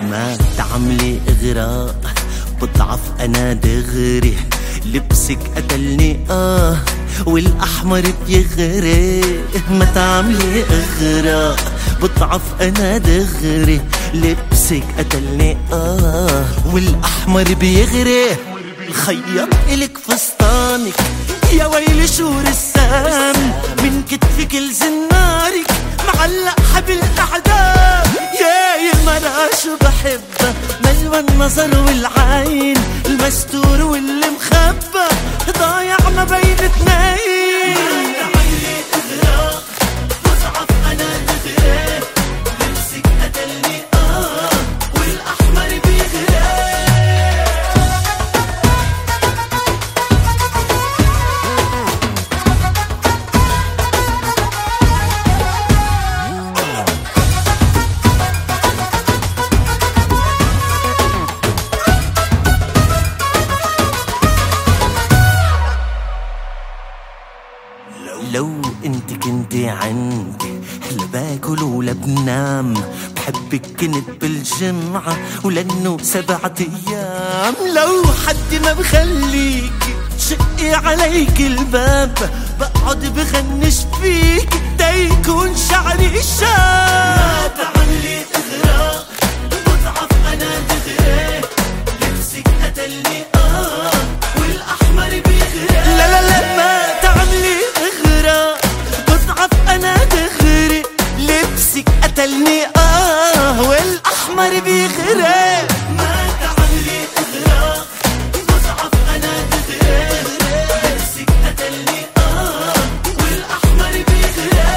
ما تعملي اغراء بضعف انا دغري، لبسك قتلني والاحمر بيغري. ما تعملي اغراء بضعف انا دغري، لبسك قتلني والاحمر بيغري. خيط الك فستانك يا ويلي شو رسام، من كتفك لزنارك معلق حبل اعدام. يا المرأة شو بحبها، ملوى النظر والعين، المستور واللي مخبى ضايع ما بين اتنين. ما تعملي اغراء بضعف انا دغري، لبسك قتلني والاحمر بيغري. لو انت كنتي عندي لا باكل ولا بنام، بحبك كنت بالجمعة ولانه 7 ايام. لو حد ما بخليك شقي عليك الباب، بقعد بغنش فيك تيكون شعري شاب. ما تعملي اغراء بضعف انا دغري، لبسك قتلني والاحمر بيغري. لا لا لا ما تعملي اغراء بضعف انا دغري، لبسك قتلني والاحمر بيغري. ما تعملي اغراء بضعف انا دغري، لبسك قتلني والاحمر بيغري.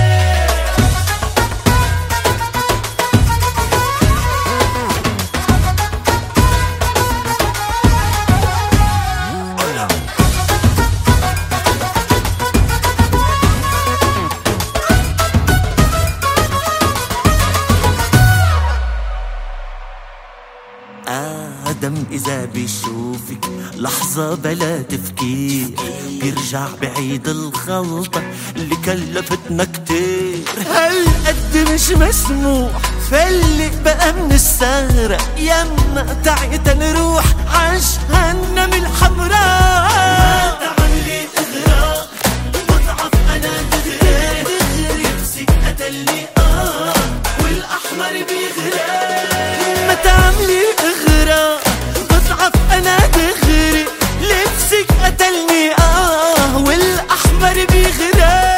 آدم إذا بيشوفك لحظة بلا تفكير، بيرجع بعيد الخلطة اللي كلفتنا كتير. هالقد مش مسموح فلق بقى من السهرة، يما تعيت نروح عجهنم الحمراء. ما تعملي اغراء بضعف انا دغري، لبسك قتلني والاحمر بيغري. ما تعملي اغراء بضعف انا دغري، لبسك قتلني والاحمر بيغري.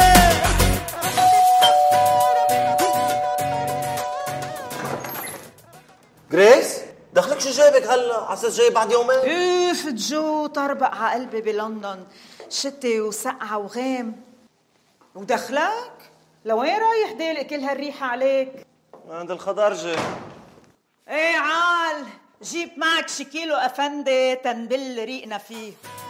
جريس دخلك شو جايبك هلا على اساس جاي بعد يومين؟ اوف جو طربق على قلبي بلندن، شتي وسقعة وغيم. ودخلك؟ لوين رايح ديلق كل هالريحة عليك؟ عند الخضرجة. ايه عال، جيب معك شي كيلو افندي تنبل ريقنا فيه.